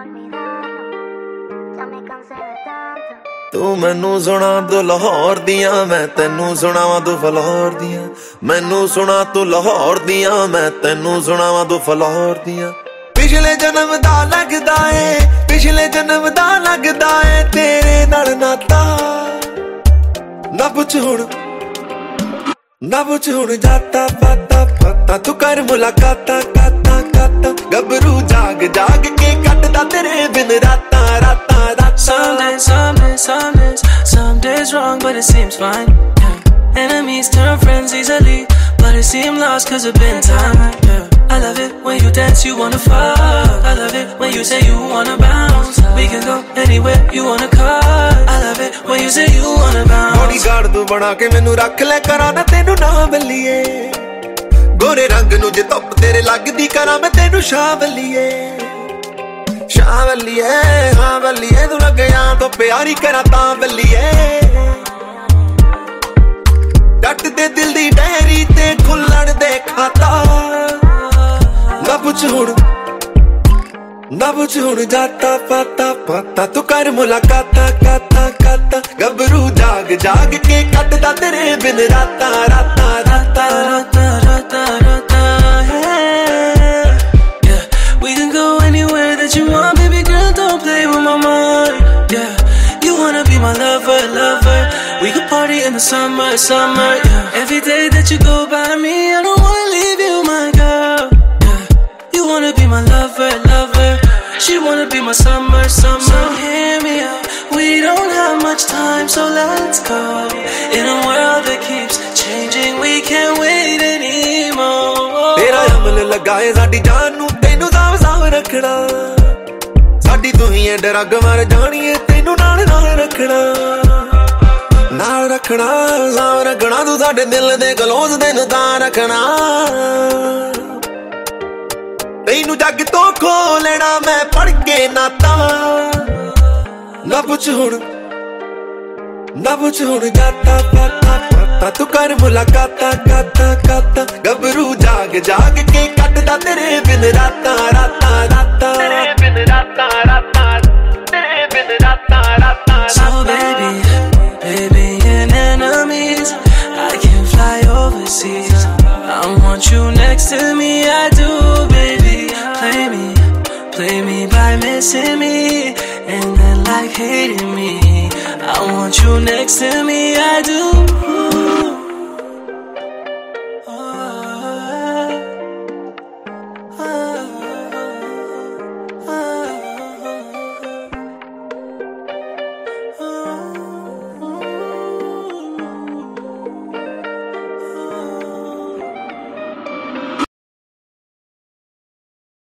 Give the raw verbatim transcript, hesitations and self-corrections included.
तू मैनू सुना तू लाहौर दियां, मैं तेनू सुनावा तू फलाहौर दियां। मैनू सुना तू लाहौर दियां, मैं तेनू सुनावा तू फलाहौर दियां। पिछले जन्म दा लगदा है, पिछले जन्म दा लगदा है तेरे नाल नाता। ना पुछ हुण ना पुछ हुण जाता पाता पाता, तू कर मुलाकाता काता काता। गबरू जाग जाग के कटदा तेरे बिन राता राता राता। Some days, some days, some days, some days wrong, but it seems fine. Yeah. Enemies turn friends easily, but it seems lost cause it's been time. Yeah. I love it when you dance, you wanna fuck. I love it when you say you wanna bounce. We can go anywhere you wanna cut. I love it when you say you wanna bounce. Bodyguard तू बना के मैनू रख ले, करा ना तेनू ना बल्लिए। गोरे रंग नू जे धुप तेरे लगदी, करा मैं तेनू शावलिए शावलिए। हाँ बल्लिए तू लग गया तो प्यारी करा ता बल्लिए। डट दे दिल दी डायरी ते खुल्लण दे खाता। ना पुछ हुण ना पुछ हुण जाता पाता पाता, तू कर मुलाकाता काता काता। गबरू जाग जाग के कटदा तेरे बिन राता राता राता राता राता राता। Yeah, we can go anywhere that you want, baby girl, don't play with my mind. Yeah, you wanna be my lover, lover. We could party in the summer, summer. Yeah, every day that you go by me, I don't wanna leave you, my girl. Yeah, you wanna be my lover, lover. She wanna be my summer, summer. So hear me out, we don't have much time, so let's go. In a world that keeps changing, we can't wait anymore. तेरा अमल लगा है साडी जान नू, तेनू साव साव रखना। साडी तू ही है डरग मार जानी है, तेनू नाल नाल रखना नाल रखना साव रखना। तू साडे दिल दे क्लोज दिन तां रखना। तैनू जग तो खो लेना मैं पढ़ के नाता। ना पुछ हुण ना पुछ हुण जाता पाता पाता, तू कर मुलाकाता काता काता। गबरू जाग जाग के कटदा तेरे बिन राता राता राता तेरे बिन राता राता तेरे बिन राता राता। So baby, baby and enemies, I can fly overseas. I want you next to me, I do, baby. Play me, play me by missing me, and then like hating me. I want you next to me, I do.